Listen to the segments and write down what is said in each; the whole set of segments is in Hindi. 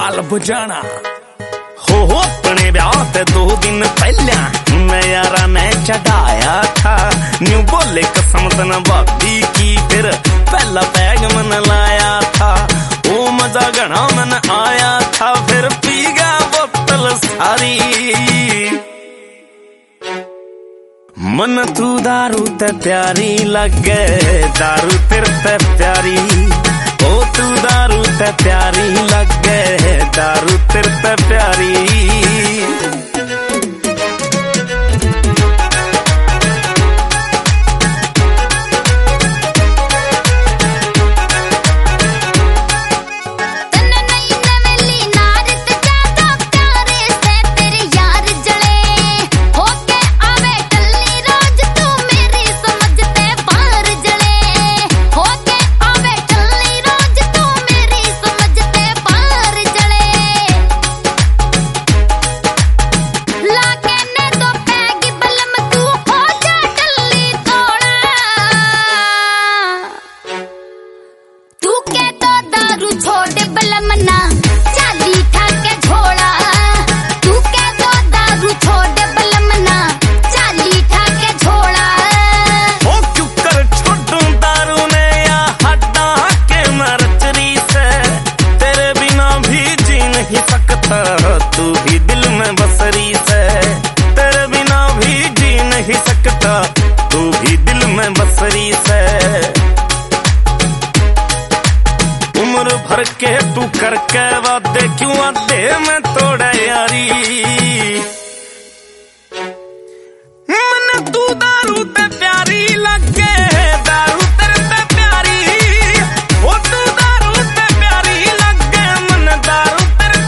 ताल बजाना हो अपने ब्याह ते 2 दिन पहले मैं यारा ने चढ़ाया था। न्यू बोले कसम तना भाभी की फिर पहला पैग मन लाया था। ओ मजा घना मन आया था फिर पी गया बोतल सारी। मन तू दारू ते प्यारी लगे दारू तेरे ते प्यारी। ओ तू दारू ते प्यारी लगे दारू तेरे ते प्यारी। तू भी दिल में बसरी से तेरे बिना भी जी नहीं सकता। तू भी दिल में बसरी से उम्र भर के तू करके वादे क्यों आदे में तोड़ा यारी। मन तू दारू ते प्यारी लगे दारू तेरे ते प्यारी। ओ तू दारू ते प्यारी लगे मन दारू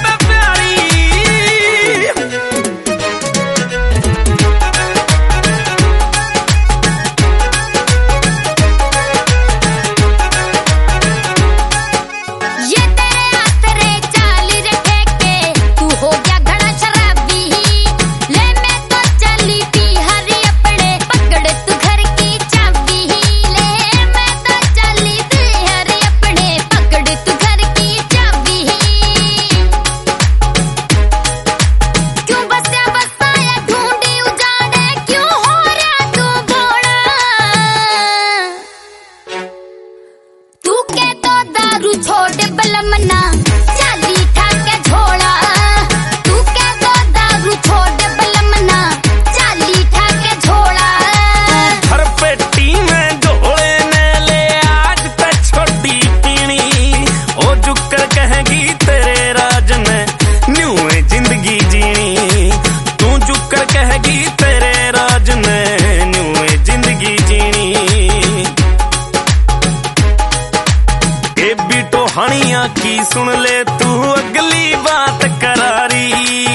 कहानियां की सुन ले तू अगली बात करारी।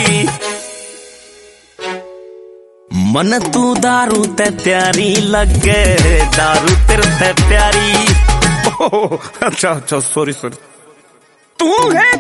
मन तू दारू ते प्यारी लगे दारू तेरे ते प्यारी। अच्छा अच्छा सॉरी तू है